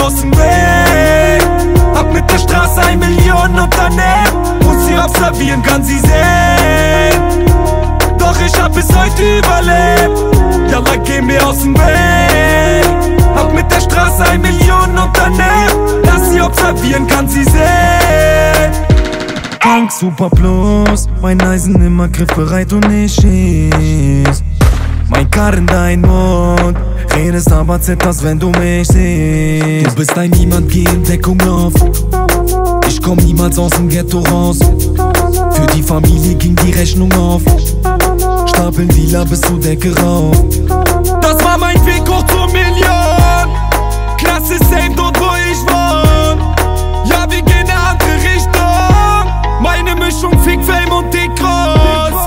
aus dem Weg. Hab mit der Straße 1 Million unternehmen. Muss sie observieren, kann sie sehen. Doch ich hab bis heute überlebt. Yalla, geh mir aus dem Weg. Hab mit der Straße 1 Million unternehmen. Lass sie observieren, kann sie sehen. Tank Super Plus, mein Eisen immer griffbereit und ich schieß. Mein Karren dein Mund, redest aber zitterst, wenn du mich siehst. Du bist ein Niemand, geh in Deckung auf. Ich komm niemals aus dem Ghetto raus. Für die Familie ging die Rechnung auf. Stapeln Dealer bis zur Decke rauf. Das war mein Weg hoch zur Million. Klasse safe dort, wo ich wohn. Ja, wir gehen in eine andere Richtung. Meine Mischung Fick, Fame und Dick groß.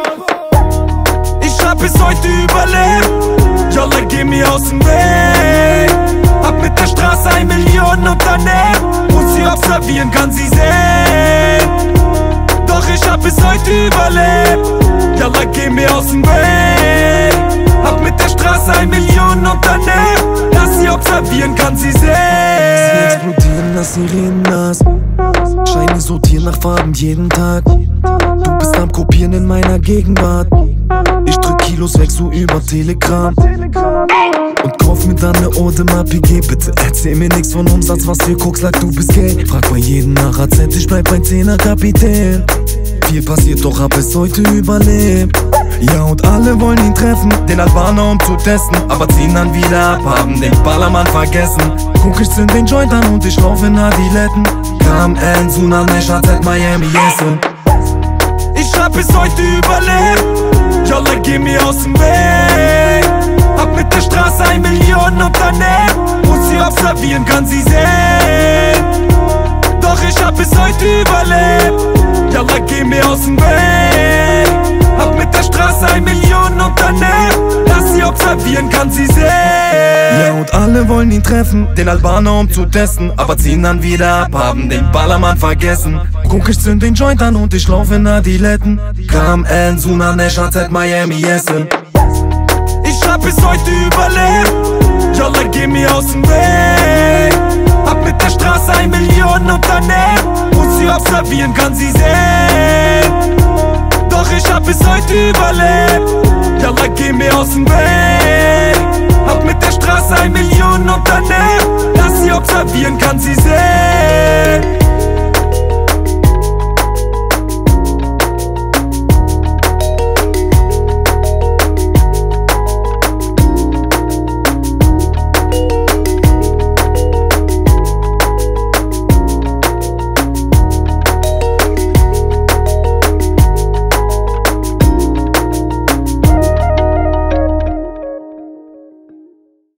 Ich hab bis heute überlebt. Yalla, geh mir aus dem Weg. Hab mit der Straße 1 Million unternehmen. Muss sie observieren, kann sie sehen. Doch ich hab bis heute überlebt. Yalla, geh mir aus dem Weg. Hab mit der Straße 1 Million unternehmen. Lass sie observieren, kann sie sehen. Sie explodieren, lass sie reden, lass Scheine sortieren nach Farben jeden Tag. Du bist am Kopieren in meiner Gegenwart. Ich drück Kilos weg so über Telegram und kauf mir dann ne Audemars PG. Bitte erzähl mir nix von Umsatz, was für Koks lag, du bist gay. Frag bei jedem nach AZ, ich bleib ein 10er Kapitän. Viel passiert, doch hab bis heute überlebt. Ja, und alle wollen ihn treffen, den Albaner um zu testen, aber ziehen dann wieder ab, haben den Ballermann vergessen. Guck, ich zünd den Joint an und ich lauf in Adiletten. KMN, Sunan, Mesh, AZ, Miami, Essen. Ich hab bis heute überlebt. Yalla, geh mir aus dem Weg. Hab mit der Straße 1 Million unternehmen. Muss sie observieren, kann sie sehen. Doch ich hab bis heute überlebt. Yalla, geh mir aus dem Weg. Hab mit der Straße 1 Million unternehmen. Lass sie observieren, kann sie sehen. Ja, und alle wollen ihn treffen, den Albaner um zu testen, aber ziehen dann wieder ab, haben den Ballermann vergessen. Guck, ich zünd den Joint an und ich lauf in Adiletten. KMN, Sunan, Mesh, AZ, Miami, Essen. Ich hab bis heute überlebt. Yalla, geh mir aus dem Weg. Hab mit der Straße 1 Million unternehmen. Muss sie observieren, kann sie sehen. Doch ich hab bis heute überlebt. Yalla, geh mir aus dem Weg. Hab mit der Straße 1 Million unternehmen. Lass sie observieren, kann sie sehen.